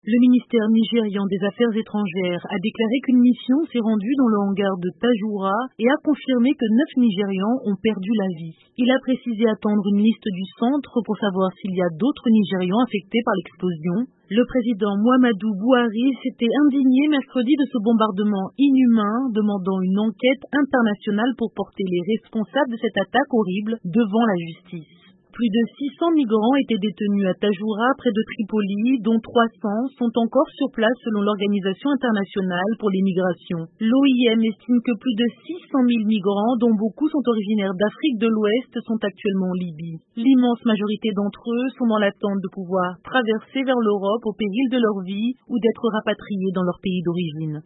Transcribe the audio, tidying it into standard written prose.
Le ministère nigérian des Affaires étrangères a déclaré qu'une mission s'est rendue dans le hangar de Tajoura et a confirmé que 9 Nigérians ont perdu la vie. Il a précisé attendre une liste du centre pour savoir s'il y a d'autres Nigérians affectés par l'explosion. Le président Muhammadu Buhari s'était indigné mercredi de ce bombardement inhumain, demandant une enquête internationale pour porter les responsables de cette attaque horrible devant la justice. Plus de 600 migrants étaient détenus à Tajoura, près de Tripoli, dont 300 sont encore sur place selon l'Organisation internationale pour les migrations. L'OIM estime que plus de 600 000 migrants, dont beaucoup sont originaires d'Afrique de l'Ouest, sont actuellement en Libye. L'immense majorité d'entre eux sont dans l'attente de pouvoir traverser vers l'Europe au péril de leur vie ou d'être rapatriés dans leur pays d'origine.